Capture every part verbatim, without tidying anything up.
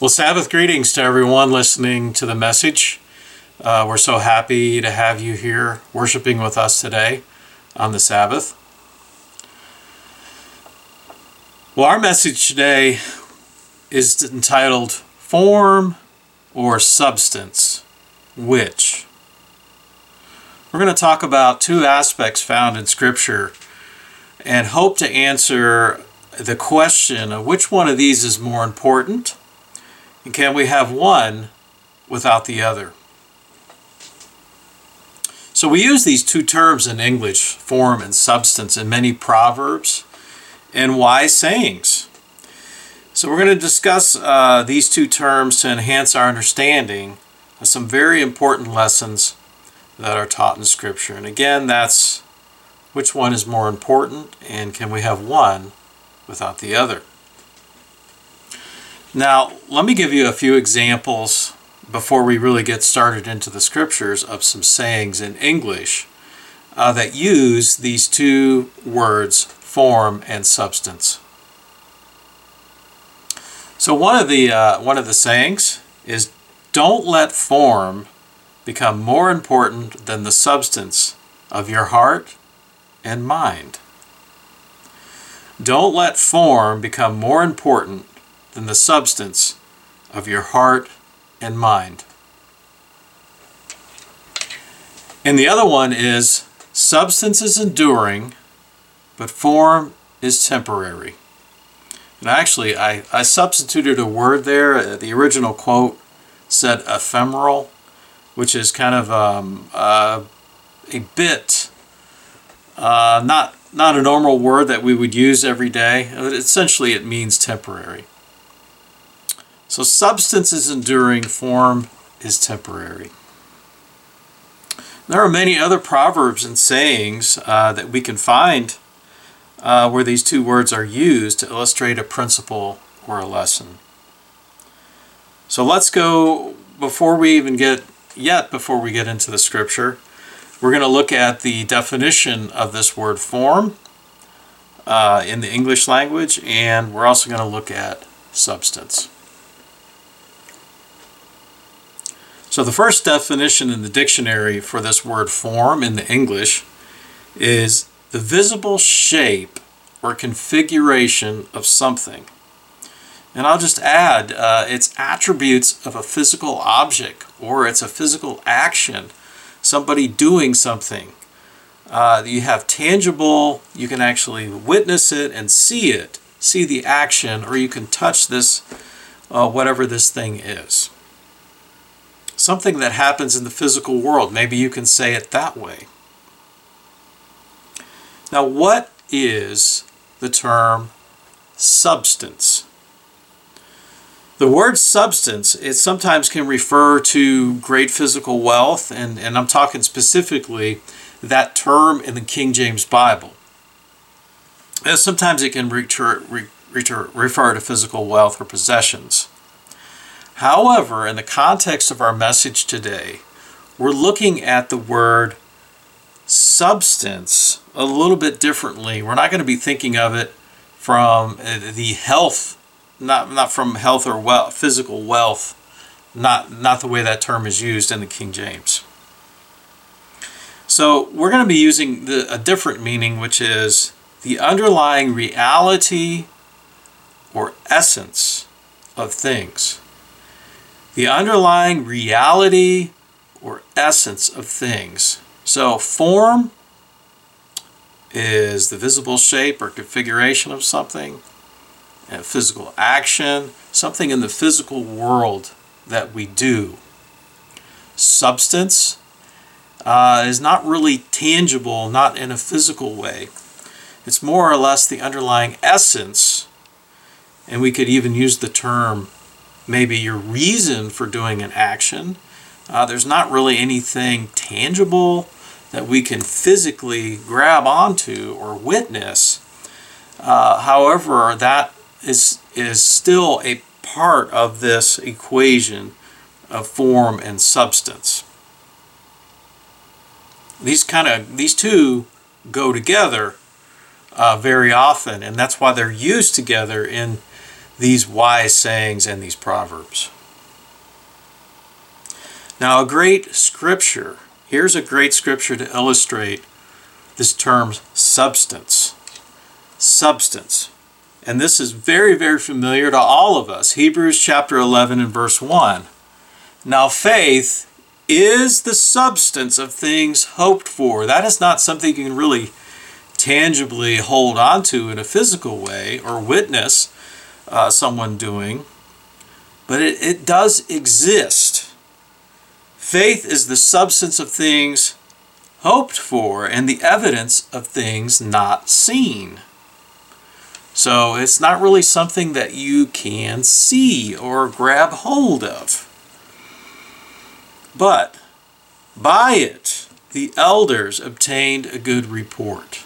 Well, Sabbath greetings to everyone listening to the message. Uh, we're so happy to have you here worshiping with us today on the Sabbath. Well, our message today is entitled Form or Substance, Which? We're going to talk about two aspects found in Scripture and hope to answer the question of which one of these is more important, and can we have one without the other? So we use these two terms in English, form and substance, in many proverbs and wise sayings. So we're going to discuss uh, these two terms to enhance our understanding of some very important lessons that are taught in Scripture. And again, that's which one is more important, and can we have one without the other? Now, let me give you a few examples before we really get started into the Scriptures of some sayings in English uh, that use these two words, form and substance. So one of the uh, one of the sayings is, "Don't let form become more important than the substance of your heart and mind." Don't let form become more important than the substance of your heart and mind. And the other one is, "Substance is enduring, but form is temporary." And actually, I, I substituted a word there. The original quote said ephemeral, which is kind of um, uh, a bit, uh, not, not a normal word that we would use every day. Essentially, it means temporary. So substance is enduring, form is temporary. There are many other proverbs and sayings uh, that we can find uh, where these two words are used to illustrate a principle or a lesson. So let's go, before we even get, yet before we get into the Scripture, we're going to look at the definition of this word form uh, in the English language, and we're also going to look at substance. So the first definition in the dictionary for this word form in the English is the visible shape or configuration of something. And I'll just add, uh, it's attributes of a physical object, or it's a physical action, somebody doing something. Uh, you have tangible, you can actually witness it and see it, see the action, or you can touch this, uh, whatever this thing is. Something that happens in the physical world. Maybe you can say it that way. Now, what is the term substance? The word substance, it sometimes can refer to great physical wealth, and, and I'm talking specifically that term in the King James Bible. And sometimes it can refer, re, refer, refer to physical wealth or possessions. However, in the context of our message today, we're looking at the word substance a little bit differently. We're not going to be thinking of it from the health, not, not from health or wealth, physical wealth, not, not the way that term is used in the King James. So we're going to be using the, a different meaning, which is the underlying reality or essence of things. The underlying reality or essence of things. So form is the visible shape or configuration of something, and physical action, something in the physical world that we do. Substance uh, is not really tangible, not in a physical way. It's more or less the underlying essence, and we could even use the term maybe your reason for doing an action. Uh, there's not really anything tangible that we can physically grab onto or witness. Uh, however, that is, is still a part of this equation of form and substance. These kind of these two go together uh, very often, and that's why they're used together in these wise sayings and these proverbs. Now, a great scripture, here's a great scripture to illustrate this term substance. Substance. And this is very, very familiar to all of us. Hebrews chapter eleven and verse one. Now, faith is the substance of things hoped for. That is not something you can really tangibly hold on to in a physical way or witness uh, someone doing, but it, it does exist. Faith is the substance of things hoped for and the evidence of things not seen. So it's not really something that you can see or grab hold of. But by it, the elders obtained a good report.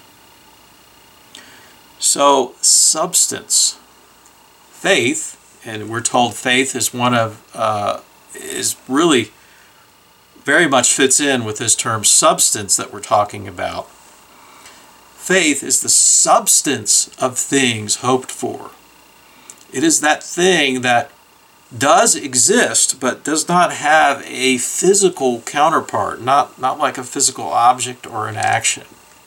So substance, faith, and we're told faith is one of, uh, is really very much fits in with this term substance that we're talking about. Faith is the substance of things hoped for. It is that thing that does exist but does not have a physical counterpart, not, not like a physical object or an action.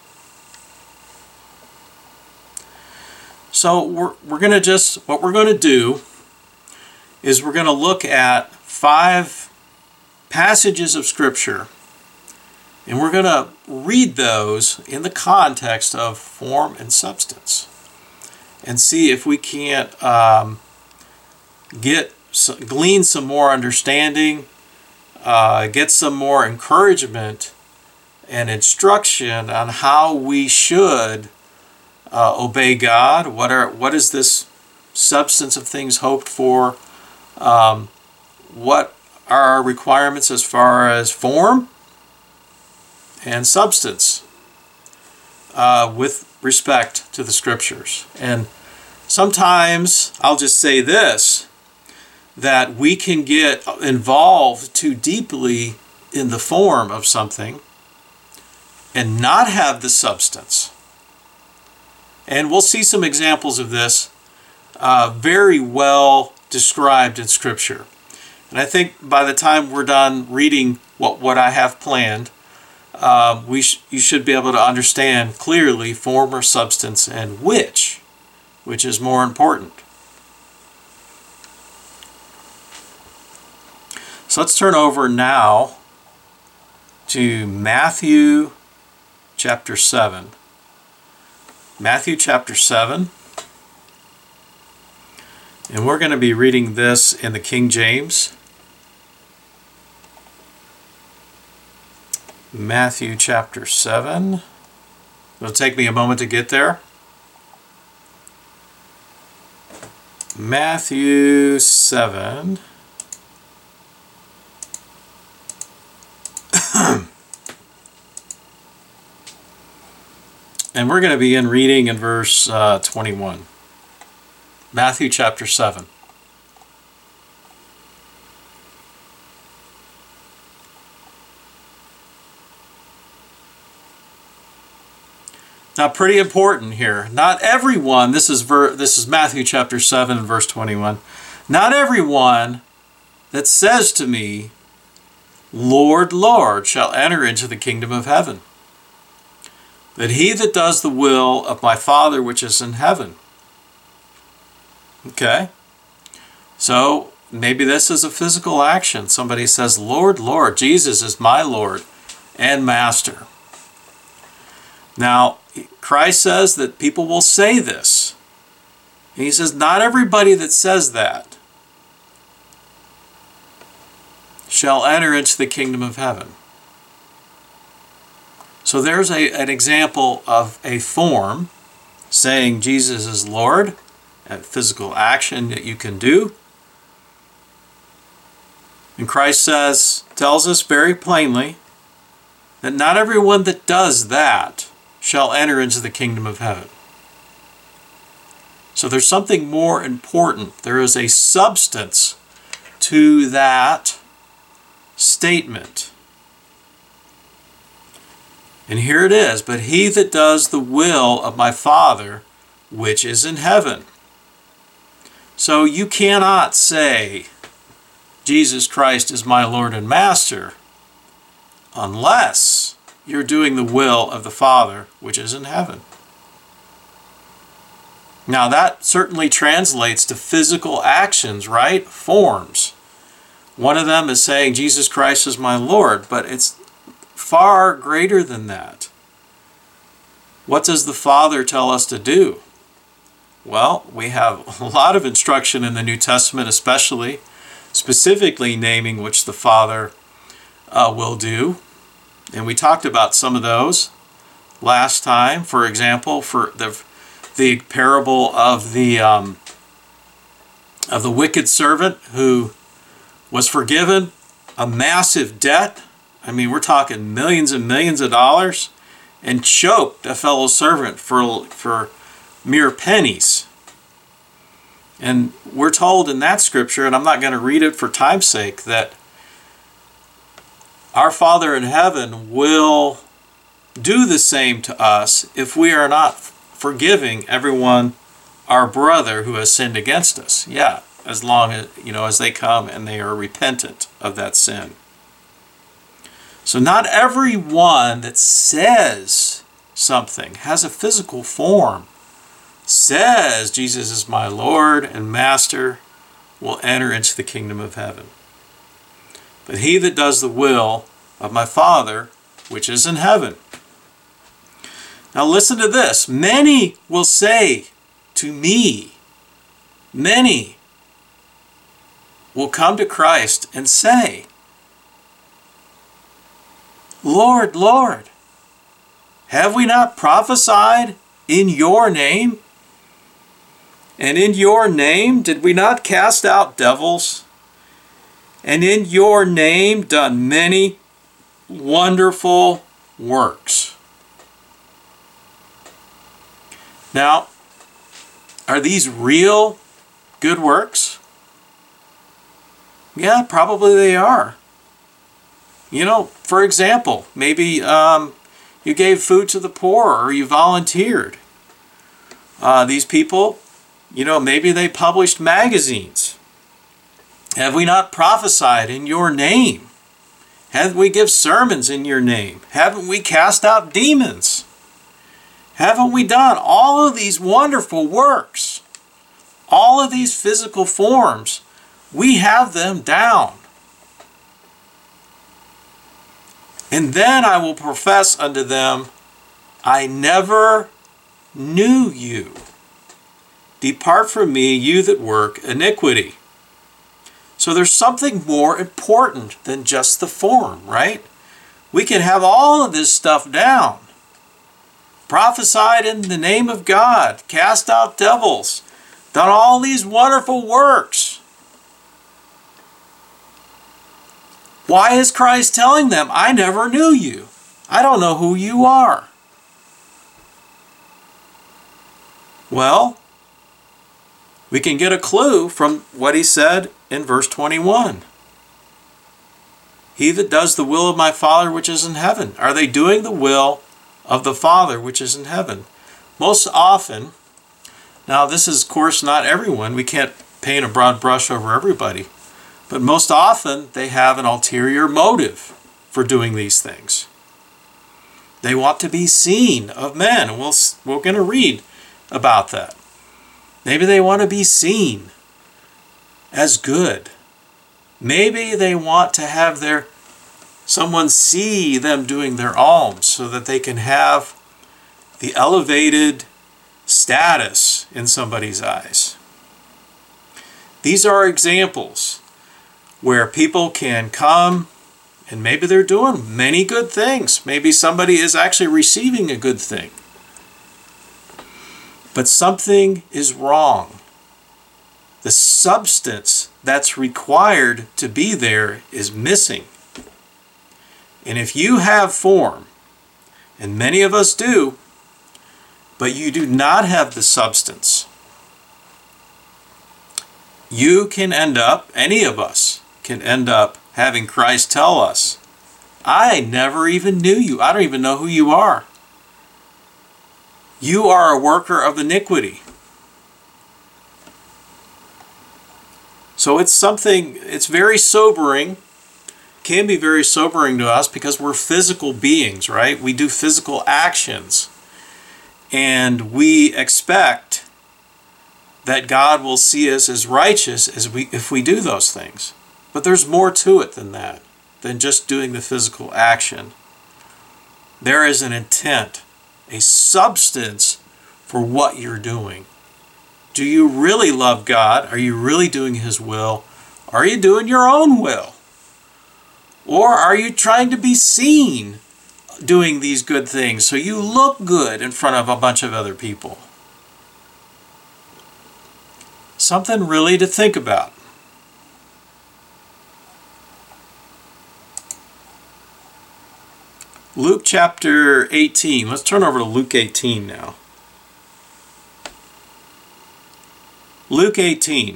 So we're, we're going to just, what we're going to do is we're going to look at five passages of Scripture, and we're going to read those in the context of form and substance and see if we can't um, get glean some more understanding, uh, get some more encouragement and instruction on how we should uh, obey God. What are what is this substance of things hoped for? Um, what are our requirements as far as form and substance uh, with respect to the Scriptures? And sometimes I'll just say this, that we can get involved too deeply in the form of something and not have the substance. And we'll see some examples of this uh, very well described in Scripture. And I think by the time we're done reading what, what I have planned, uh, we sh- you should be able to understand clearly form or substance and which, which is more important. So let's turn over now to Matthew chapter seven. Matthew chapter seven. And we're going to be reading this in the King James. Matthew chapter seven. It'll take me a moment to get there. Matthew seven. And we're going to begin reading in verse uh, twenty-one. Matthew chapter seven. Now, pretty important here. Not everyone, this is ver, this is Matthew chapter seven and verse twenty-one. Not everyone that says to me, Lord, Lord, shall enter into the kingdom of heaven, but he that does the will of my Father which is in heaven. Okay? So, maybe this is a physical action. Somebody says, Lord, Lord, Jesus is my Lord and Master. Now, Christ says that people will say this. And he says, not everybody that says that shall enter into the kingdom of heaven. So there's a, an example of a form saying Jesus is Lord, a physical action that you can do. And Christ says, tells us very plainly that not everyone that does that shall enter into the kingdom of heaven. So there's something more important. There is a substance to that statement. And here it is, but he that does the will of my Father which is in heaven. So you cannot say Jesus Christ is my Lord and Master unless you're doing the will of the Father which is in heaven. Now that certainly translates to physical actions, right? Forms. One of them is saying Jesus Christ is my Lord, but it's far greater than that. What does the Father tell us to do? Well, we have a lot of instruction in the New Testament, especially, specifically naming which the Father uh, will do. And we talked about some of those last time. For example, for the the parable of the um, of the wicked servant who was forgiven a massive debt. I mean, we're talking millions and millions of dollars, and choked a fellow servant for for mere pennies. And we're told in that scripture, and I'm not going to read it for time's sake, that our Father in heaven will do the same to us if we are not forgiving everyone, our brother, who has sinned against us. Yeah, as long as, you know, as they come and they are repentant of that sin. So not everyone that says something has a physical form, says Jesus is my Lord and Master, will enter into the kingdom of heaven. But he that does the will of my Father which is in heaven. Now listen to this. Many will say to me, many will come to Christ and say, Lord, Lord, have we not prophesied in your name? And in your name did we not cast out devils? And in your name done many wonderful works. Now, are these real good works? Yeah, probably they are. You know, for example, maybe um, you gave food to the poor, or you volunteered. Uh, these people, you know, maybe they published magazines. Have we not prophesied in your name? Haven't we give sermons in your name? Haven't we cast out demons? Haven't we done all of these wonderful works? All of these physical forms, we have them down. And then I will profess unto them, I never knew you. Depart from me, you that work iniquity. So there's something more important than just the form, right? We can have all of this stuff down. Prophesied in the name of God, cast out devils, done all these wonderful works. Why is Christ telling them, I never knew you? I don't know who you are. Well, we can get a clue from what he said in verse twenty-one. He that does the will of my Father which is in heaven. Are they doing the will of the Father which is in heaven? Most often, now this is of course not everyone, we can't paint a broad brush over everybody, but most often they have an ulterior motive for doing these things. They want to be seen of men, and we'll, we're going to read about that. Maybe they want to be seen as good. Maybe they want to have their someone see them doing their alms so that they can have the elevated status in somebody's eyes. These are examples where people can come and maybe they're doing many good things. Maybe somebody is actually receiving a good thing. But something is wrong. The substance that's required to be there is missing. And if you have form, and many of us do, but you do not have the substance, you can end up, any of us can end up having Christ tell us, I never even knew you. I don't even know who you are. You are a worker of iniquity. So it's something, it's very sobering, can be very sobering to us because we're physical beings, right? We do physical actions. And we expect that God will see us as righteous as we if we do those things. But there's more to it than that, than just doing the physical action. There is an intent, a substance for what you're doing. Do you really love God? Are you really doing His will? Are you doing your own will? Or are you trying to be seen doing these good things so you look good in front of a bunch of other people? Something really to think about. Luke chapter eighteen. Let's turn over to Luke eighteen now. Luke eighteen.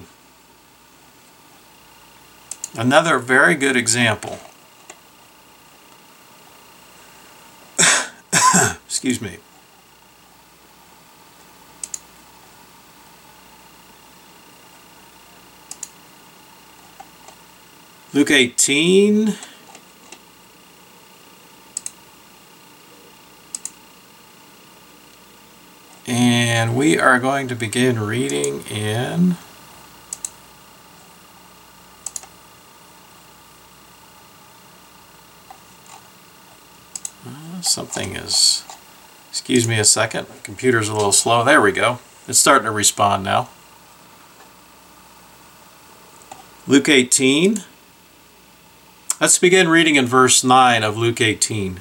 Another very good example. Excuse me. Luke eighteen. And we are going to begin reading in uh, something is, excuse me a second, my computer's a little slow. There we go. It's starting to respond now. Luke eighteen. Let's begin reading in verse nine of Luke eighteen.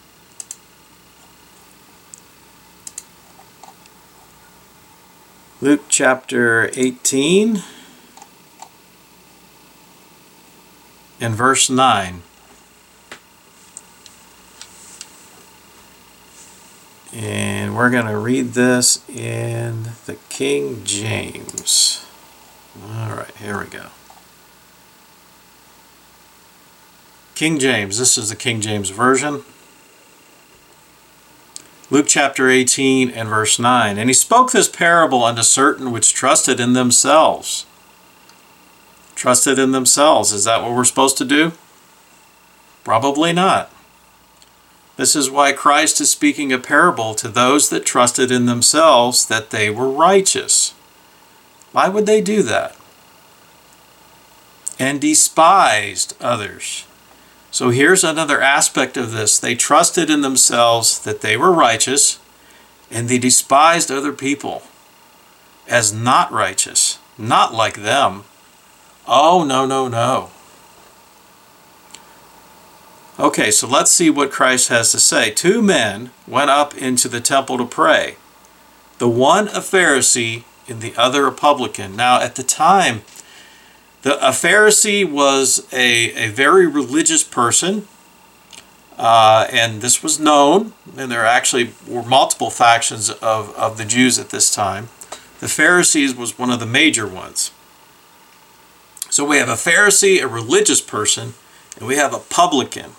Luke chapter eighteen and verse nine. And we're going to read this in the King James. All right, here we go. King James, this is the King James Version. Luke chapter eighteen and verse nine. And he spoke this parable unto certain which trusted in themselves. Trusted in themselves. Is that what we're supposed to do? Probably not. This is why Christ is speaking a parable to those that trusted in themselves that they were righteous. Why would they do that? And despised others. So here's another aspect of this. They trusted in themselves that they were righteous, and they despised other people as not righteous, not like them. Oh, no, no, no. Okay, so let's see what Christ has to say. Two men went up into the temple to pray, the one a Pharisee and the other a publican. Now, at the time, The, a Pharisee was a, a very religious person, uh, and this was known, and there actually were multiple factions of, of the Jews at this time. The Pharisees was one of the major ones. So we have a Pharisee, a religious person, and we have a publican.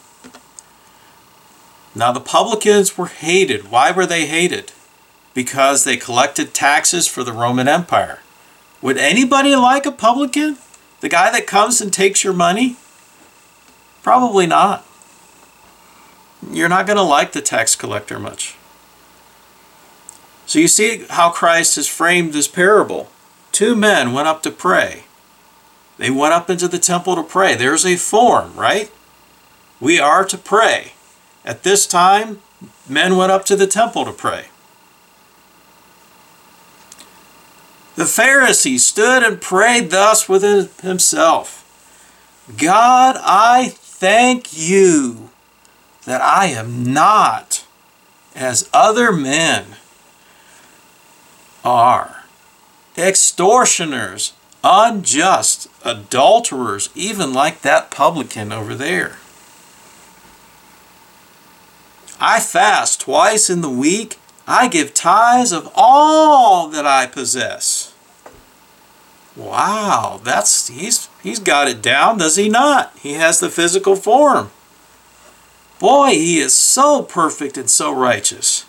Now the publicans were hated. Why were they hated? Because they collected taxes for the Roman Empire. Would anybody like a publican? The guy that comes and takes your money? Probably not. You're not going to like the tax collector much. So you see how Christ has framed this parable. Two men went up to pray. They went up into the temple to pray. There's a form, right? We are to pray. At this time, men went up to the temple to pray. The Pharisee stood and prayed thus within himself, God, I thank you that I am not as other men are, extortioners, unjust, adulterers, even like that publican over there. I fast twice in the week. I give tithes of all that I possess. Wow, that's he's he's got it down, does he not? He has the physical form. Boy, he is so perfect and so righteous.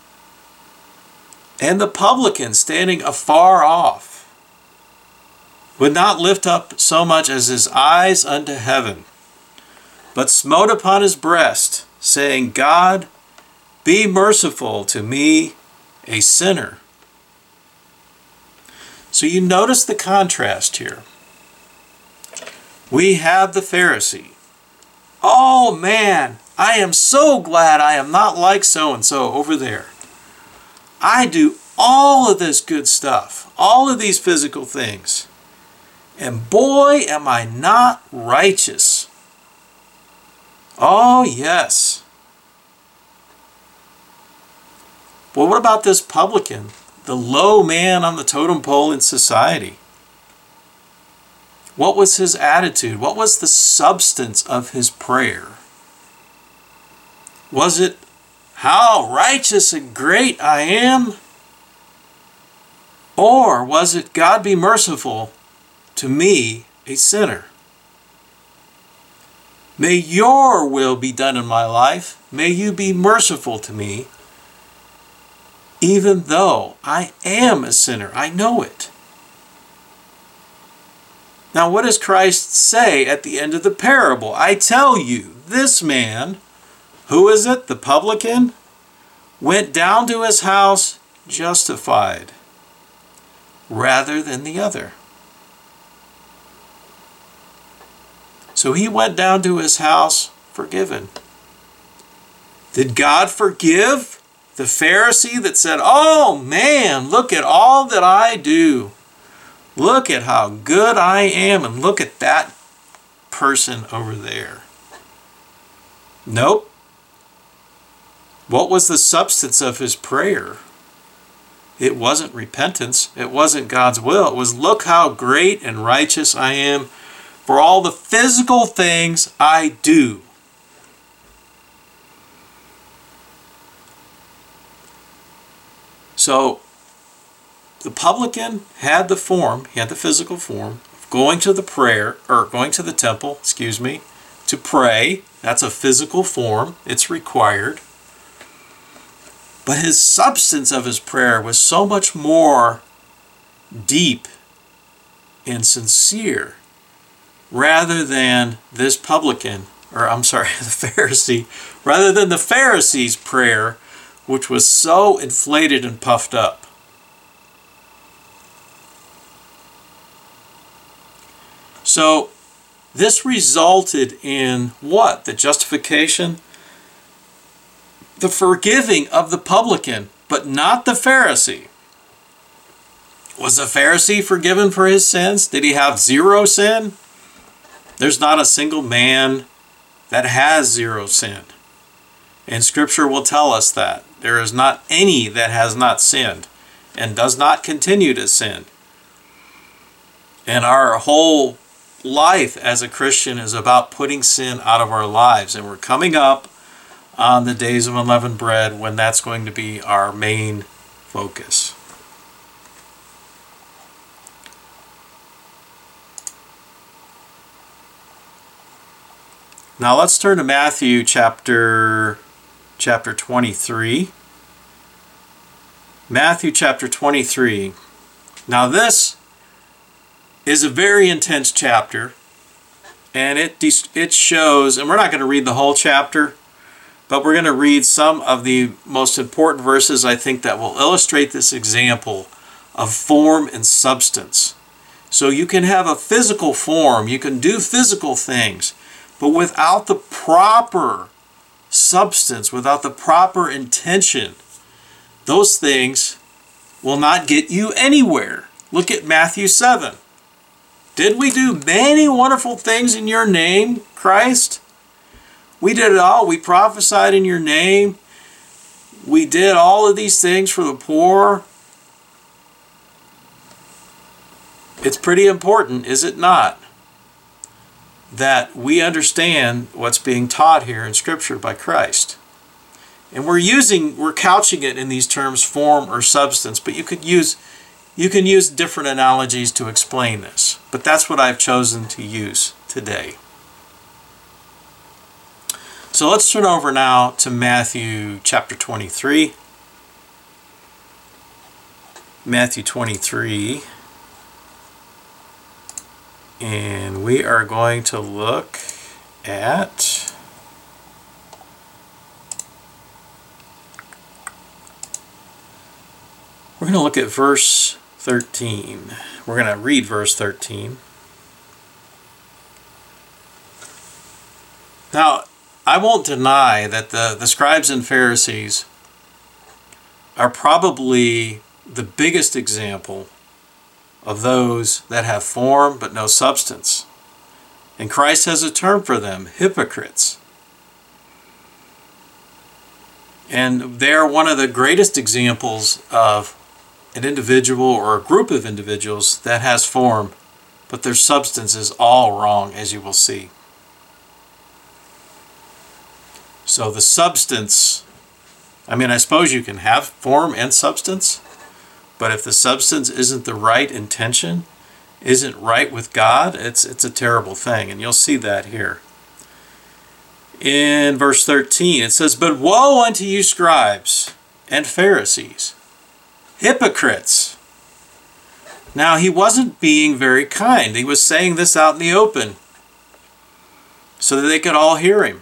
And the publican standing afar off. would not lift up so much as his eyes unto heaven, but smote upon his breast, saying, God, be merciful to me, a sinner. So you notice the contrast here. We have the Pharisee. Oh man, I am so glad I am not like so-and-so over there. I do all of this good stuff, all of these physical things. And boy, am I not righteous. Oh yes. Well, what about this publican, the low man on the totem pole in society? What was his attitude? What was the substance of his prayer? Was it, how righteous and great I am? Or was it, God be merciful to me, a sinner? May your will be done in my life. May you be merciful to me, even though I am a sinner. I know it. Now, what does Christ say at the end of the parable? I tell you, this man, who is it? The publican, went down to his house justified rather than the other. So he went down to his house forgiven. Did God forgive the Pharisee that said, oh man, look at all that I do. Look at how good I am, and look at that person over there? Nope. What was the substance of his prayer? It wasn't repentance. It wasn't God's will. It was, look how great and righteous I am for all the physical things I do. So, the publican had the form, he had the physical form, of going to the prayer, or going to the temple, excuse me, to pray. That's a physical form. It's required. But his substance of his prayer was so much more deep and sincere, rather than this publican, or I'm sorry, the Pharisee, rather than the Pharisee's prayer, which was so inflated and puffed up. So this resulted in what? The justification? The forgiving of the publican, but not the Pharisee. Was the Pharisee forgiven for his sins? Did he have zero sin? There's not a single man that has zero sin. And Scripture will tell us that. There is not any that has not sinned and does not continue to sin. And our whole life as a Christian is about putting sin out of our lives. And we're coming up on the days of unleavened bread when that's going to be our main focus. Now let's turn to Matthew chapter, chapter twenty-three. Matthew chapter twenty-three. Now this is a very intense chapter, and it, it shows, and we're not going to read the whole chapter, but we're going to read some of the most important verses, I think, that will illustrate this example of form and substance. So you can have a physical form, you can do physical things, but without the proper substance, without the proper intention, those things will not get you anywhere. Look at Matthew seven. Did we do many wonderful things in your name, Christ? We did it all. We prophesied in your name. We did all of these things for the poor. It's pretty important, is it not, that we understand what's being taught here in Scripture by Christ. And we're using, we're couching it in these terms, form or substance, but you could use, you can use different analogies to explain this. But that's what I've chosen to use today. So let's turn over now to Matthew chapter twenty-three. Matthew twenty-three. And we are going to look at we're going to look at verse thirteen. We're going to read verse thirteen. Now, I won't deny that the, the scribes and Pharisees are probably the biggest example of those that have form but no substance. And Christ has a term for them, hypocrites. And they are one of the greatest examples of an individual or a group of individuals that has form, but their substance is all wrong, as you will see. So the substance, I mean, I suppose you can have form and substance, but if the substance isn't the right intention, isn't right with God, it's it's a terrible thing, and you'll see that here. In verse thirteen, it says, "But woe unto you, scribes and Pharisees, hypocrites." Now, he wasn't being very kind. He was saying this out in the open so that they could all hear him.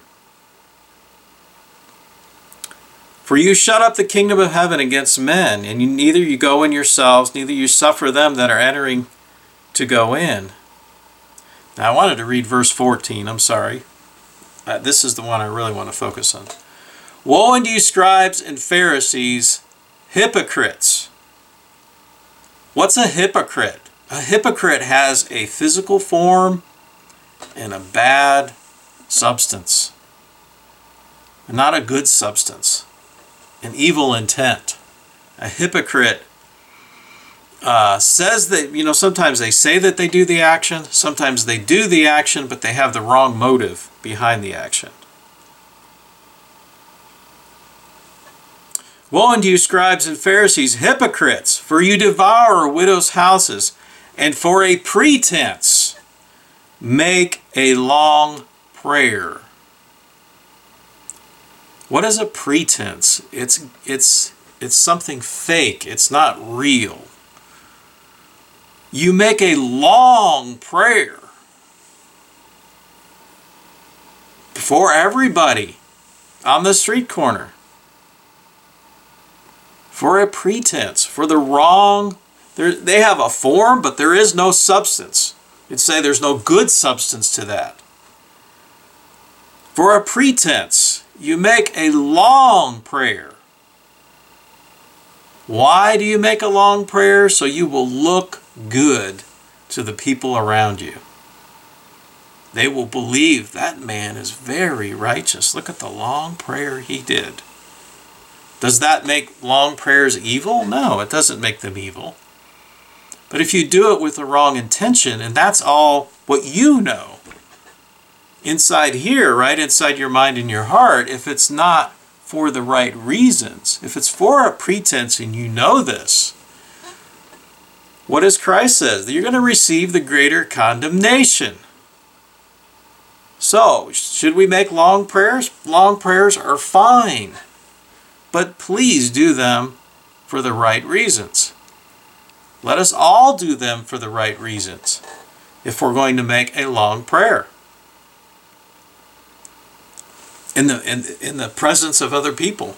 "For you shut up the kingdom of heaven against men, and you, neither you go in yourselves, neither you suffer them that are entering to go in." Now, I wanted to read verse fourteen. I'm sorry. Uh, this is the one I really want to focus on. "Woe unto you, scribes and Pharisees, hypocrites." What's a hypocrite? A hypocrite has a physical form and a bad substance. Not a good substance. An evil intent. A hypocrite uh, says that, you know, sometimes they say that they do the action, sometimes they do the action, but they have the wrong motive behind the action. "Woe unto you, scribes and Pharisees, hypocrites, for you devour widows' houses, and for a pretense make a long prayer." What is a pretense? It's it's it's something fake. It's not real. You make a long prayer for everybody on the street corner for a pretense, for the wrong. They have a form, but there is no substance. You'd say there's no good substance to that. For a pretense, you make a long prayer. Why do you make a long prayer? So you will look good to the people around you. They will believe that man is very righteous. Look at the long prayer he did. Does that make long prayers evil? No, it doesn't make them evil. But if you do it with the wrong intention, and that's all what you know, inside here, right inside your mind and your heart, if it's not for the right reasons, if it's for a pretense and you know this, what does Christ say? That you're going to receive the greater condemnation. So, should we make long prayers? Long prayers are fine, but please do them for the right reasons. Let us all do them for the right reasons if we're going to make a long prayer. In the, in, in the presence of other people.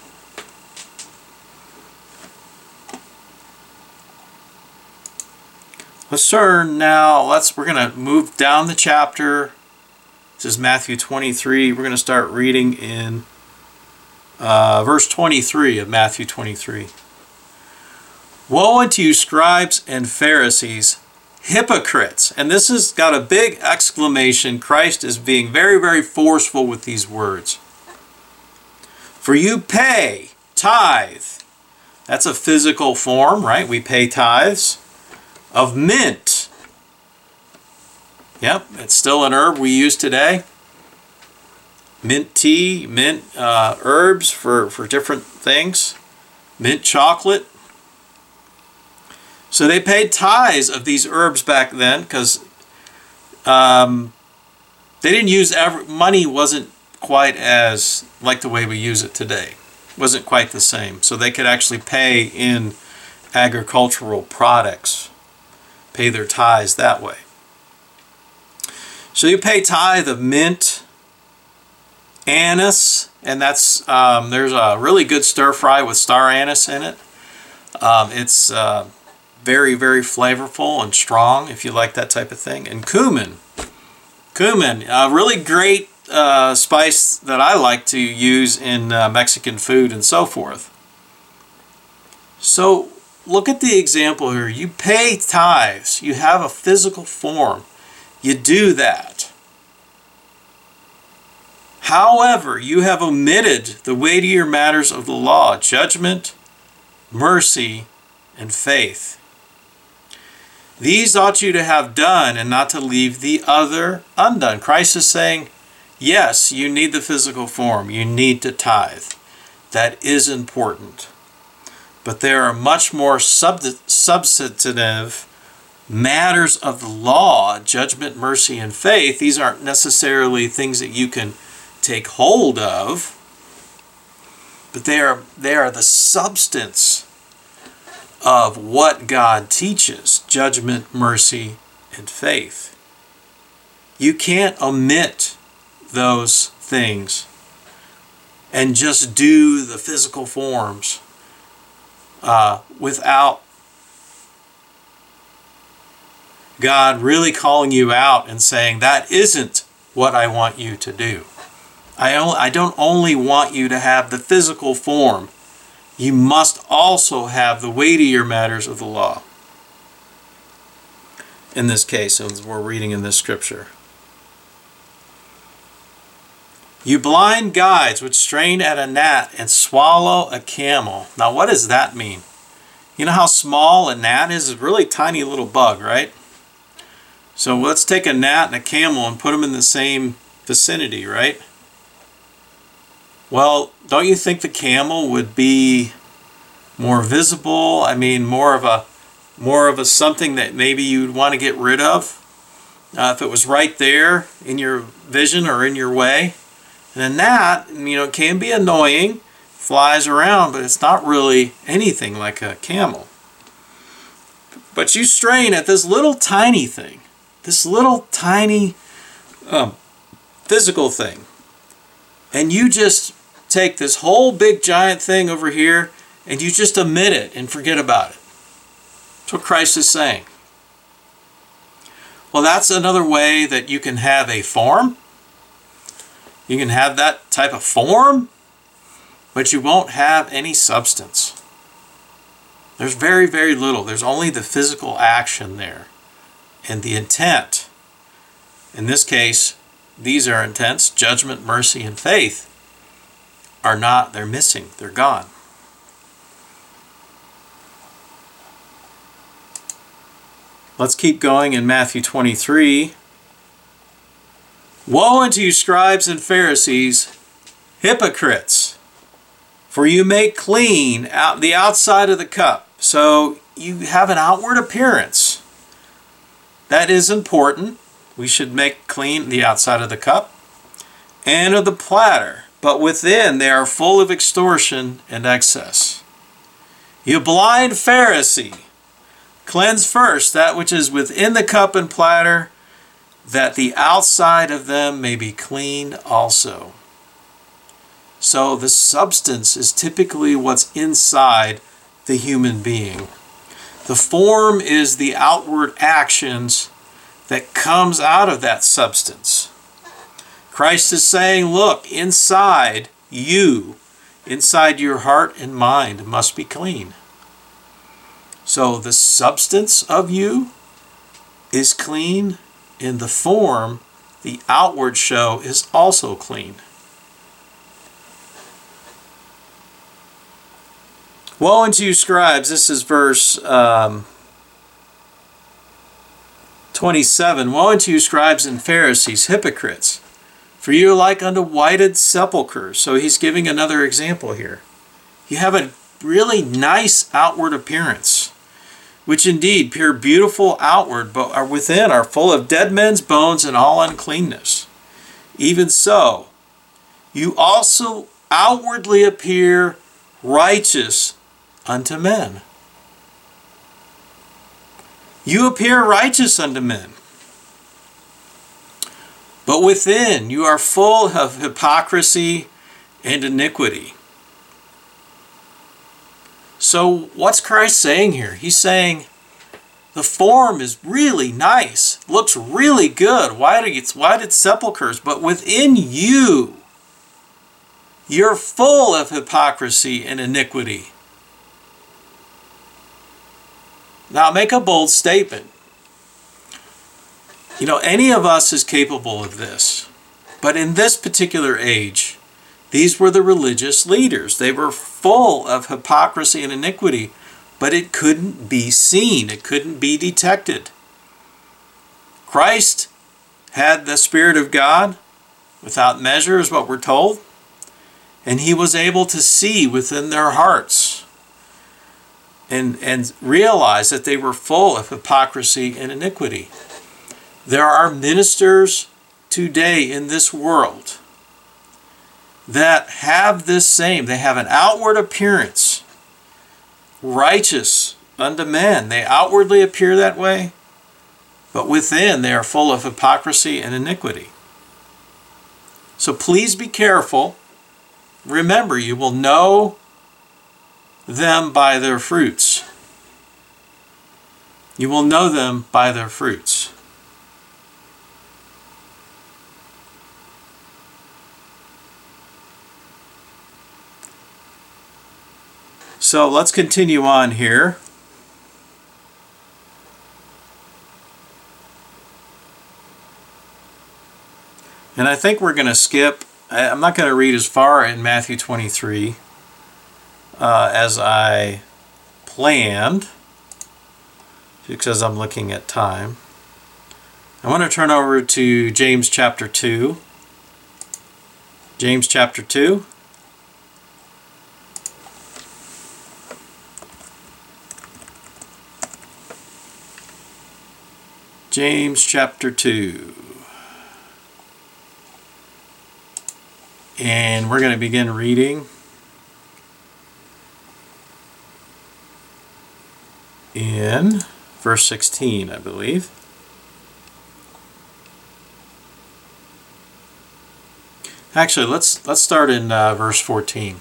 Let's turn now, let's, we're going to move down the chapter. This is Matthew twenty-three. We're going to start reading in uh, verse twenty-three of Matthew twenty-three. "Woe unto you, scribes and Pharisees, hypocrites." And this has got a big exclamation. Christ is being very, very forceful with these words. "For you pay tithe." That's a physical form, right? We pay tithes of mint. Yep, it's still an herb we use today. Mint tea, mint uh, herbs for, for different things. Mint chocolate. So they paid tithes of these herbs back then because um, they didn't use, every, money wasn't quite as like the way we use it today. It wasn't quite the same. So they could actually pay in agricultural products, pay their tithes that way. So you pay tithe of mint, anise, and that's um, there's a really good stir fry with star anise in it. Um, it's uh, very, very flavorful and strong if you like that type of thing. And cumin. Cumin, a really great uh, spice that I like to use in uh, Mexican food and so forth. So look at the example here. You pay tithes. You have a physical form. You do that. However, you have omitted the weightier matters of the law, judgment, mercy, and faith. These ought you to have done and not to leave the other undone. Christ is saying, yes, you need the physical form. You need to tithe. That is important. But there are much more sub substantive matters of the law, judgment, mercy, and faith. These aren't necessarily things that you can take hold of, but they are, they are the substance of what God teaches, judgment, mercy, and faith. You can't omit those things and just do the physical forms uh, without God really calling you out and saying, that isn't what I want you to do. I, only, I don't only want you to have the physical form. You must also have the weightier matters of the law. In this case, as we're reading in this scripture. You blind guides which strain at a gnat and swallow a camel. Now what does that mean? You know how small a gnat is? It's a really tiny little bug, right? So let's take a gnat and a camel and put them in the same vicinity, right? Well, don't you think the camel would be more visible? I mean, more of a more of a something that maybe you'd want to get rid of uh, if it was right there in your vision or in your way. And a gnat, you know, can be annoying, flies around, but it's not really anything like a camel. But you strain at this little tiny thing, this little tiny um, physical thing, and you just take this whole big giant thing over here and you just omit it and forget about it. That's what Christ is saying. Well, that's another way that you can have a form. You can have that type of form, but you won't have any substance. There's very, very little. There's only the physical action there and the intent. In this case, these are intents, judgment, mercy, and faith are not, they're missing, they're gone. Let's keep going in Matthew twenty-three. Woe unto you, scribes and Pharisees, hypocrites! For you make clean out the outside of the cup. So you have an outward appearance. That is important. We should make clean the outside of the cup and of the platter. But within they are full of extortion and excess. You blind Pharisee! Cleanse first that which is within the cup and platter, that the outside of them may be clean also. So the substance is typically what's inside the human being. The form is the outward actions that comes out of that substance. Christ is saying, look, inside you, inside your heart and mind must be clean. So the substance of you is clean, and the form, the outward show, is also clean. Woe unto you, scribes. This is verse um, twenty-seven. Woe unto you, scribes and Pharisees, hypocrites! For you are like unto whited sepulchres. So he's giving another example here. You have a really nice outward appearance, which indeed appear beautiful outward, but are within are full of dead men's bones and all uncleanness. Even so, you also outwardly appear righteous unto men. You appear righteous unto men. but within you are full of hypocrisy and iniquity. So what's Christ saying here? He's saying the form is really nice, looks really good, whited, whited sepulchres, but within you, you're full of hypocrisy and iniquity. Now, I'll make a bold statement. You know, any of us is capable of this. But in this particular age, these were the religious leaders. They were full of hypocrisy and iniquity, but it couldn't be seen. It couldn't be detected. Christ had the Spirit of God without measure, is what we're told. And he was able to see within their hearts and, and realize that they were full of hypocrisy and iniquity. There are ministers today in this world that have this same. They have an outward appearance, righteous unto men. They outwardly appear that way, but within they are full of hypocrisy and iniquity. So please be careful. Remember, you will know them by their fruits. You will know them by their fruits. So let's continue on here. And I think we're going to skip. I'm not going to read as far in Matthew twenty-three uh, as I planned, because I'm looking at time. I want to turn over to James chapter two. James chapter two. James chapter two. And we're going to begin reading in verse sixteen, I believe. Actually, let's let's start in uh, verse fourteen.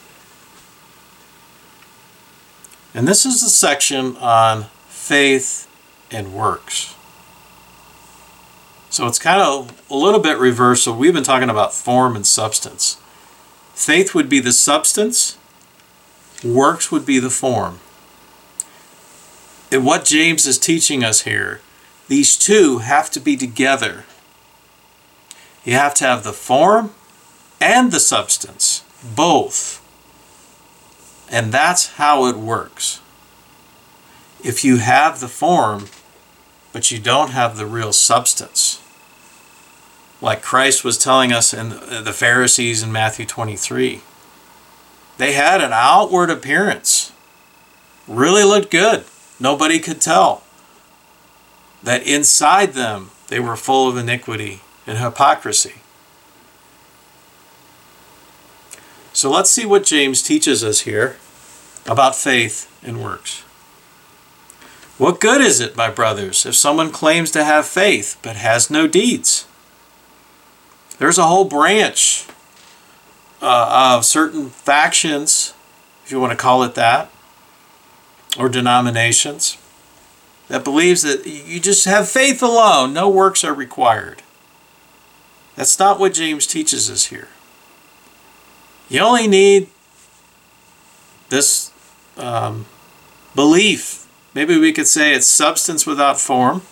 And this is the section on faith and works. So it's kind of a little bit reversed. So we've been talking about form and substance. Faith would be the substance. Works would be the form. And what James is teaching us here, these two have to be together. You have to have the form and the substance, both. And that's how it works. If you have the form, but you don't have the real substance, like Christ was telling us in the Pharisees in Matthew twenty-three. They had an outward appearance. Really looked good. Nobody could tell that inside them they were full of iniquity and hypocrisy. So let's see what James teaches us here about faith and works. What good is it, my brothers, if someone claims to have faith but has no deeds? There's a whole branch uh, of certain factions, if you want to call it that, or denominations, that believes that you just have faith alone, no works are required. That's not what James teaches us here. You only need this um, belief. Maybe we could say it's substance without form.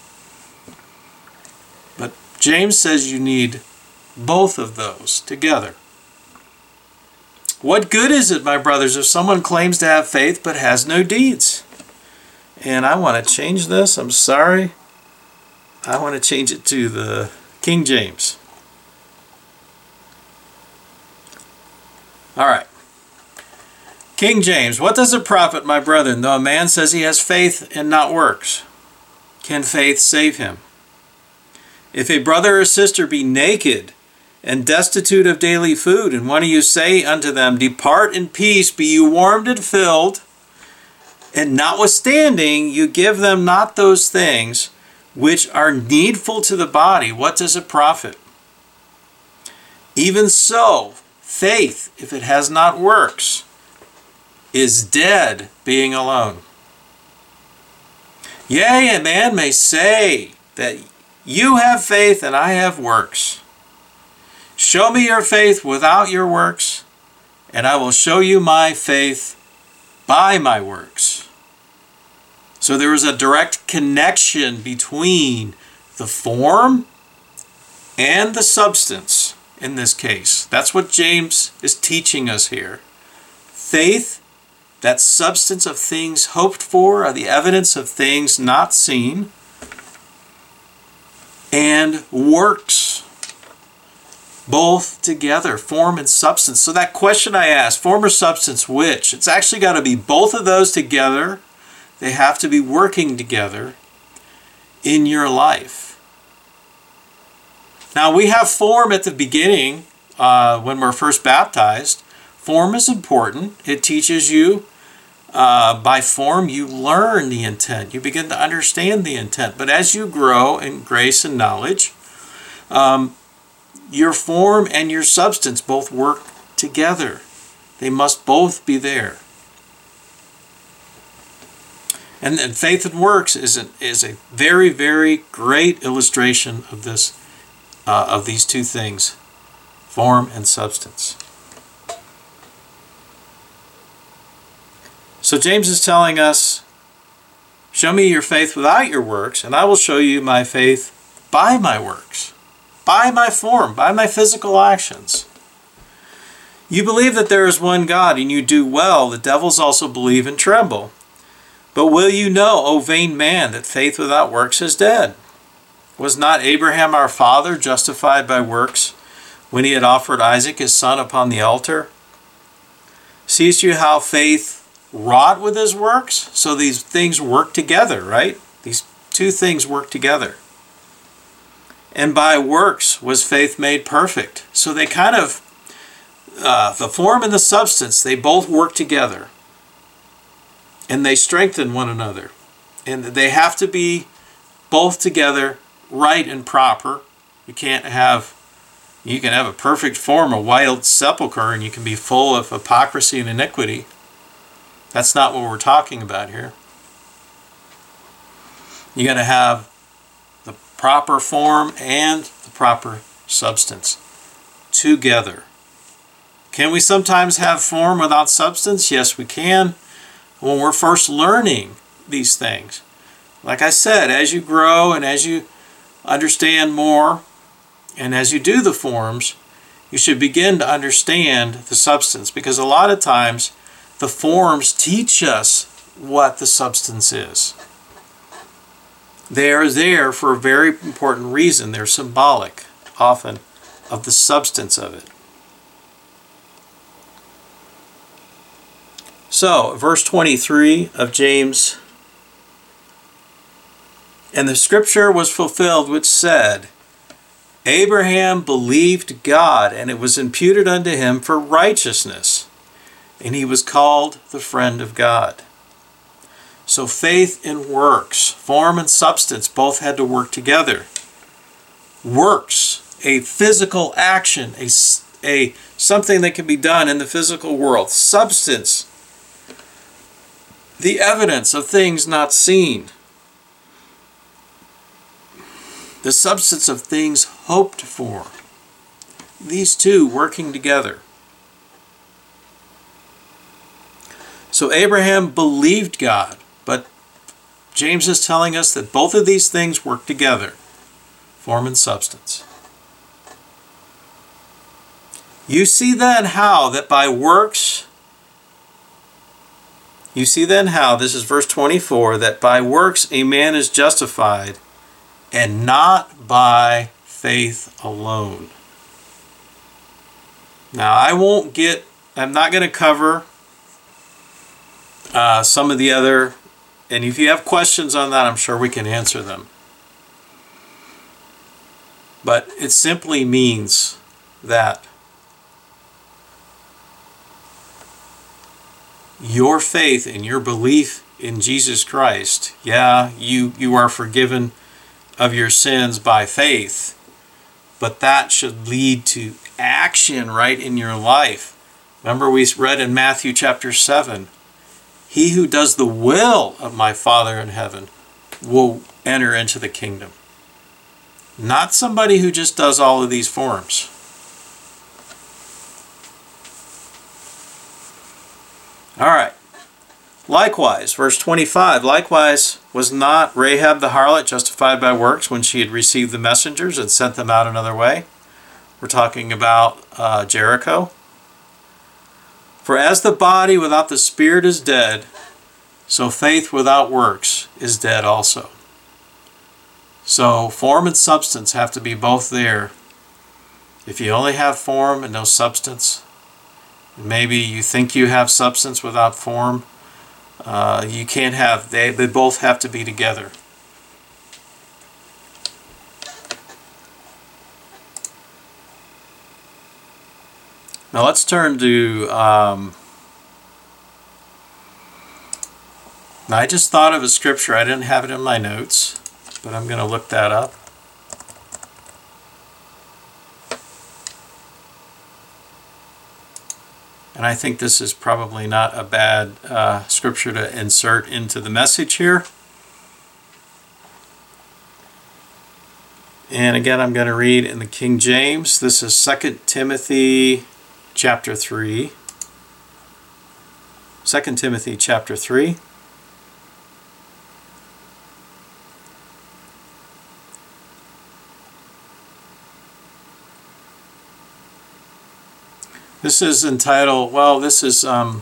But James says you need both of those together. What good is it, my brothers, if someone claims to have faith but has no deeds? And I want to change this. I'm sorry. I want to change it to the King James. All right. King James, what does it profit, my brethren, though a man says he has faith and not works? Can faith save him? If a brother or sister be naked and destitute of daily food, and one of you say unto them, depart in peace, be you warmed and filled, and notwithstanding you give them not those things which are needful to the body, what does it profit? Even so, faith, if it has not works, is dead being alone. Yea, a man may say that you have faith and I have works. Show me your faith without your works, and I will show you my faith by my works. So there is a direct connection between the form and the substance in this case. That's what James is teaching us here. Faith, that substance of things hoped for, or the evidence of things not seen, and works, both together, form and substance. So that question I asked, form or substance, which? It's actually got to be both of those together. They have to be working together in your life. Now we have form at the beginning uh, when we're first baptized. Form is important. It teaches you, uh, by form you learn the intent. You begin to understand the intent. But as you grow in grace and knowledge, um, your form and your substance both work together. They must both be there. And, and faith and works is, an, is a very, very great illustration of this, uh, of these two things, form and substance. So James is telling us, show me your faith without your works, and I will show you my faith by my works, by my form, by my physical actions. You believe that there is one God, and you do well. The devils also believe and tremble. But will you know, O vain man, that faith without works is dead? Was not Abraham our father justified by works when he had offered Isaac his son upon the altar? Seest you how faith wrought with his works? So these things work together, right? These two things work together. And by works was faith made perfect. So they kind of, uh, the form and the substance, they both work together. And they strengthen one another. And they have to be both together, right and proper. You can't have, you can have a perfect form, a wild sepulcher, and you can be full of hypocrisy and iniquity. That's not what we're talking about here. You got to have the proper form and the proper substance together. Can we sometimes have form without substance? Yes, we can. When we're first learning these things. Like I said, as you grow and as you understand more and as you do the forms, you should begin to understand the substance, because a lot of times the forms teach us what the substance is. They are there for a very important reason. They're symbolic, often, of the substance of it. So, verse twenty-three of James, and the scripture was fulfilled which said, Abraham believed God, and it was imputed unto him for righteousness, and he was called the friend of God. So faith and works, form and substance, both had to work together. Works, a physical action, a, a something that can be done in the physical world. Substance, the evidence of things not seen. The substance of things hoped for. These two working together. So Abraham believed God, but James is telling us that both of these things work together, form and substance. You see then how that by works, you see then how, this is verse twenty-four, that by works a man is justified, and not by faith alone. Now I won't get, I'm not going to cover uh, some of the other, and if you have questions on that, I'm sure we can answer them. But it simply means that your faith and your belief in Jesus Christ, yeah, you, you are forgiven of your sins by faith, but that should lead to action right in your life. Remember, we read in Matthew chapter seven, he who does the will of my Father in heaven will enter into the kingdom. Not somebody who just does all of these forms. All right. Likewise, verse twenty-five, likewise was not Rahab the harlot justified by works when she had received the messengers and sent them out another way? We're talking about uh, Jericho. For as the body without the spirit is dead, so faith without works is dead also. So form and substance have to be both there. If you only have form and no substance, maybe you think you have substance without form, uh, you can't have, they, they both have to be together. Now let's turn to, um, now I just thought of a scripture, I didn't have it in my notes, but I'm going to look that up. And I think this is probably not a bad uh, scripture to insert into the message here. And again, I'm going to read in the King James. This is Second Timothy chapter three. Second Timothy chapter three. This is entitled, well, this is, um,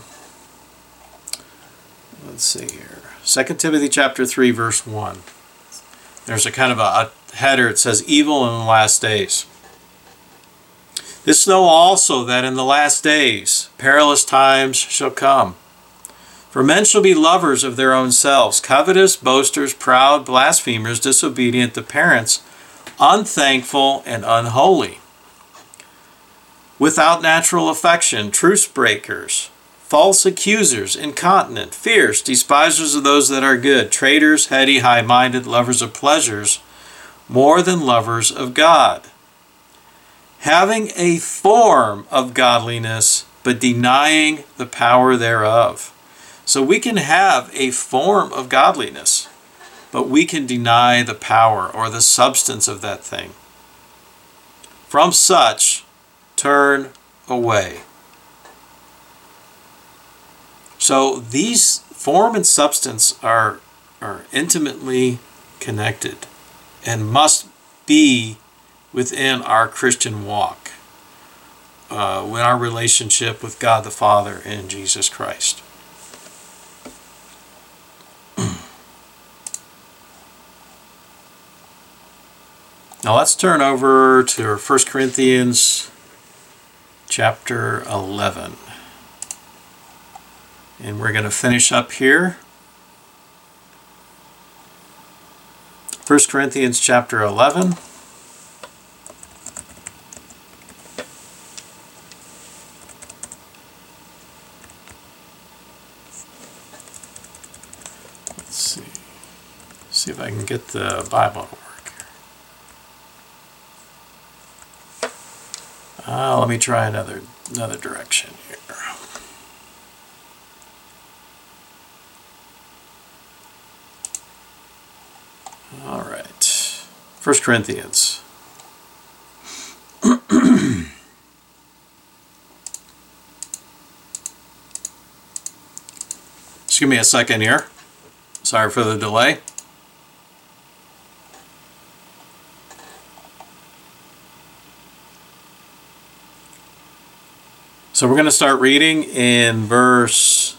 let's see here, Second Timothy chapter three, verse one. There's a kind of a, a header, it says, evil in the last days. This know also that in the last days perilous times shall come. For men shall be lovers of their own selves, covetous, boasters, proud, blasphemers, disobedient to parents, unthankful, and unholy, without natural affection, truce breakers, false accusers, incontinent, fierce, despisers of those that are good, traitors, heady, high-minded, lovers of pleasures, more than lovers of God, having a form of godliness, but denying the power thereof. So we can have a form of godliness, but we can deny the power or the substance of that thing. From such, turn away. So these form and substance are, are intimately connected and must be within our Christian walk, uh, in our relationship with God the Father and Jesus Christ. Now let's turn over to First Corinthians chapter eleven. And we're going to finish up here. First Corinthians chapter eleven. Let's see. See if I can get the Bible to work. Uh, let me try another another direction here. All right, First Corinthians. Just give me a second here. Sorry for the delay. So we're going to start reading in verse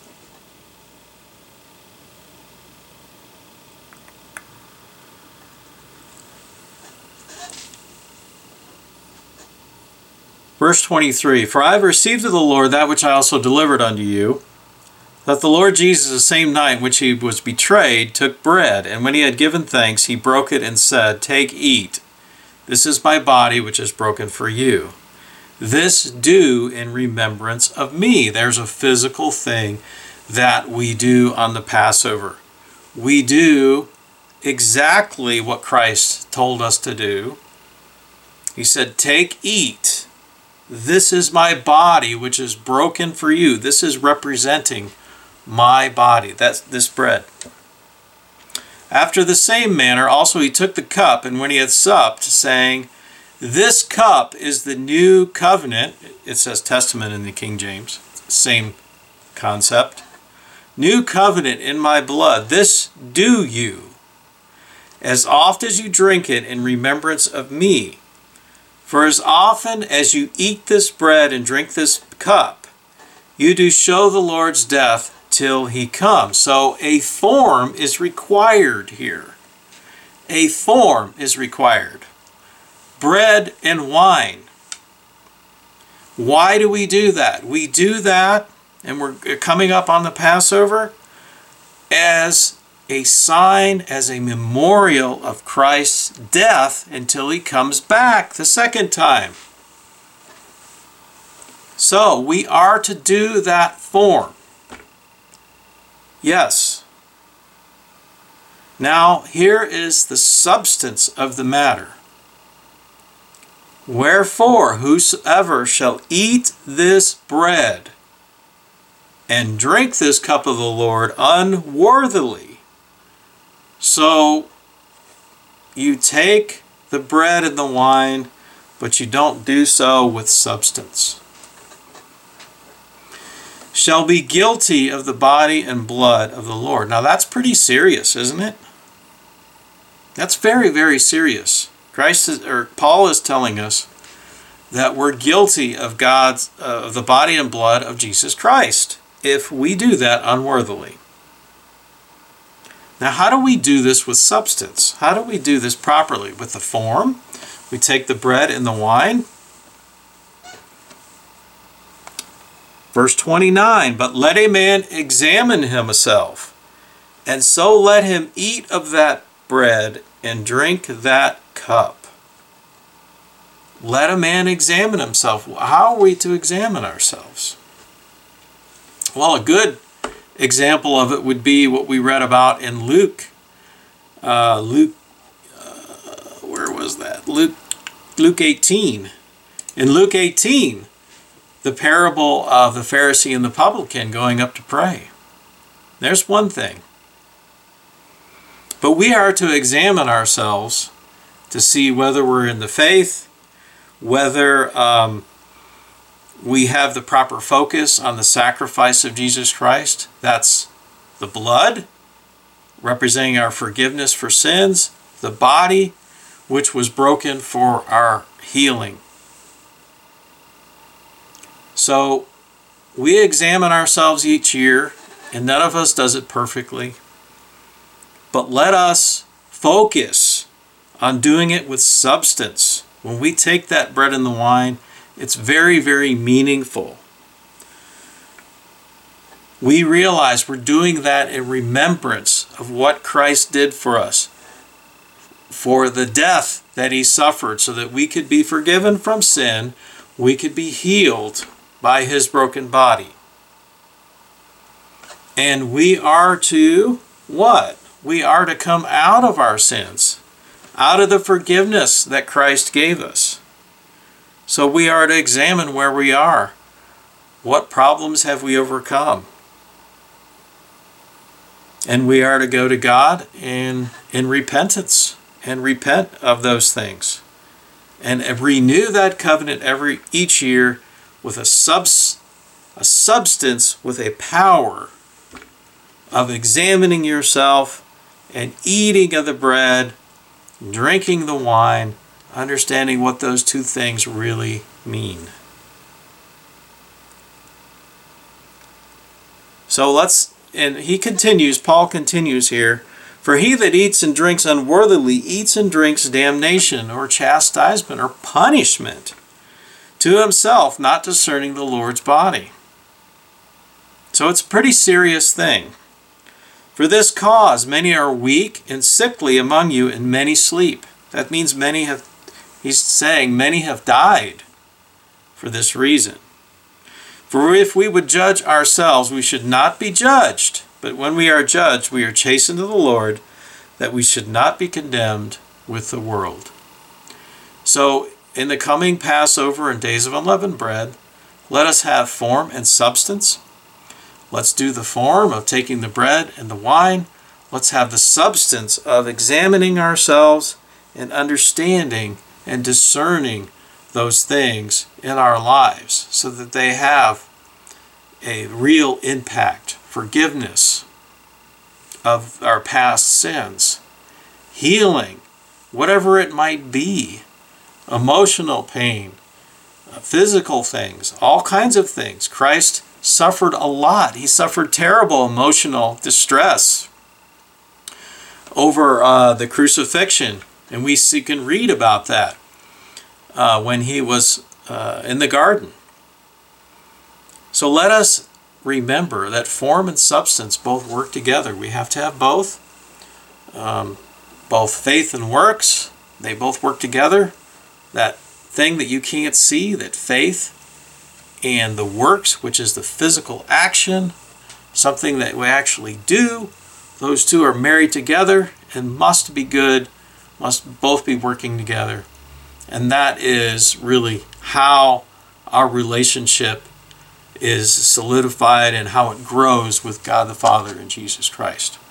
verse twenty-three. For I have received of the Lord that which I also delivered unto you, that the Lord Jesus, the same night in which he was betrayed, took bread, and when he had given thanks, he broke it and said, Take, eat. This is my body which is broken for you. This do in remembrance of me. There's a physical thing that we do on the Passover. We do exactly what Christ told us to do. He said, take, eat. This is my body, which is broken for you. This is representing my body. That's this bread. After the same manner, also he took the cup, and when he had supped, saying, this cup is the new covenant. It says testament in the King James. Same concept. New covenant in my blood. This do you, as oft as you drink it, in remembrance of me. For as often as you eat this bread and drink this cup, you do show the Lord's death till he comes. So a form is required here. A form is required. Bread and wine. Why do we do that? We do that, and we're coming up on the Passover, as a sign, as a memorial of Christ's death until he comes back the second time. So we are to do that form. Yes. Now here is the substance of the matter. Wherefore, whosoever shall eat this bread and drink this cup of the Lord unworthily. So you take the bread and the wine, but you don't do so with substance, shall be guilty of the body and blood of the Lord. Now that's pretty serious, isn't it? That's very, very serious. Christ is, or Paul is telling us that we're guilty of God's, uh, of the body and blood of Jesus Christ if we do that unworthily. Now, how do we do this with substance? How do we do this properly? With the form? We take the bread and the wine. Verse twenty-nine, but let a man examine himself, and so let him eat of that bread and drink that cup. Let a man examine himself. How are we to examine ourselves? Well, a good example of it would be what we read about in Luke. Uh, Luke, uh, where was that? Luke, Luke eighteen. In Luke eighteen, the parable of the Pharisee and the publican going up to pray. There's one thing. But we are to examine ourselves to see whether we're in the faith, whether um, we have the proper focus on the sacrifice of Jesus Christ. That's the blood, representing our forgiveness for sins, the body, which was broken for our healing. So we examine ourselves each year, and none of us does it perfectly. But let us focus on doing it with substance. When we take that bread and the wine, it's very, very meaningful. We realize we're doing that in remembrance of what Christ did for us, for the death that he suffered, so that we could be forgiven from sin, we could be healed by his broken body. And we are to what? We are to come out of our sins, out of the forgiveness that Christ gave us. So we are to examine where we are. What problems have we overcome? And we are to go to God in, in repentance and repent of those things. And renew that covenant every each year with a, subs, a substance, with a power of examining yourself and eating of the bread, drinking the wine, understanding what those two things really mean. So let's, and he continues, Paul continues here, for he that eats and drinks unworthily eats and drinks damnation or chastisement or punishment to himself, not discerning the Lord's body. So it's a pretty serious thing. For this cause many are weak and sickly among you, and many sleep. That means many have, he's saying many have died for this reason. For if we would judge ourselves, we should not be judged. But when we are judged, we are chastened of the Lord, that we should not be condemned with the world. So in the coming Passover and days of unleavened bread, let us have form and substance. Let's do the form of taking the bread and the wine. Let's have the substance of examining ourselves and understanding and discerning those things in our lives so that they have a real impact. Forgiveness of our past sins, healing, whatever it might be, emotional pain, physical things, all kinds of things. Christ suffered a lot. He suffered terrible emotional distress over uh, the crucifixion, and we see, can read about that uh, when he was uh, in the garden. So let us remember that form and substance both work together. We have to have both. Um, both faith and works, they both work together. That thing that you can't see, that faith and the works, which is the physical action, something that we actually do, those two are married together and must be good, must both be working together. And that is really how our relationship is solidified and how it grows with God the Father and Jesus Christ.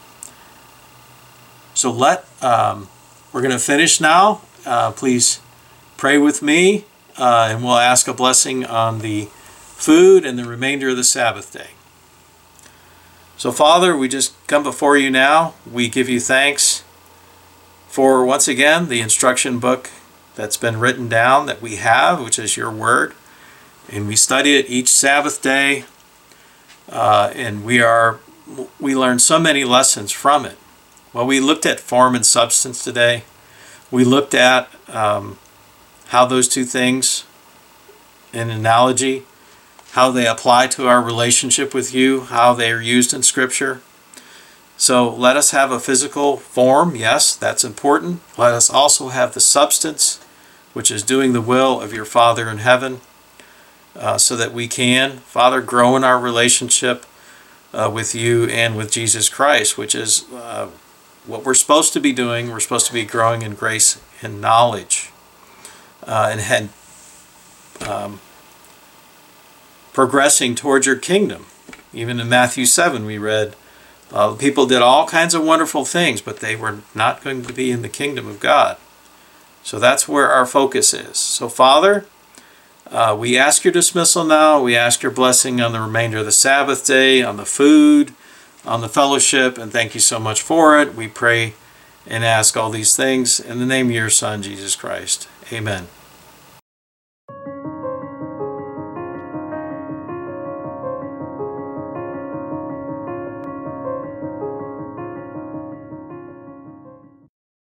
So let, um, we're going to finish now. Uh, please pray with me, uh, and we'll ask a blessing on the food and the remainder of the Sabbath day. So Father, we just come before you now. We give you thanks for, once again, the instruction book that's been written down that we have, which is your word. And we study it each Sabbath day. Uh, and we are we learn so many lessons from it. Well, we looked at form and substance today. We looked at um, how those two things, in analogy, how they apply to our relationship with you, how they are used in Scripture. So let us have a physical form. Yes, that's important. Let us also have the substance, which is doing the will of your Father in heaven, uh, so that we can, Father, grow in our relationship uh, with you and with Jesus Christ, which is uh, what we're supposed to be doing. We're supposed to be growing in grace and knowledge, uh, and had, um, progressing towards your kingdom. Even in Matthew seven we read, uh, people did all kinds of wonderful things, but they were not going to be in the kingdom of God. So that's where our focus is. So Father, uh, we ask your dismissal now. We ask your blessing on the remainder of the Sabbath day, on the food, on the fellowship, and thank you so much for it. We pray and ask all these things in the name of your Son, Jesus Christ. Amen.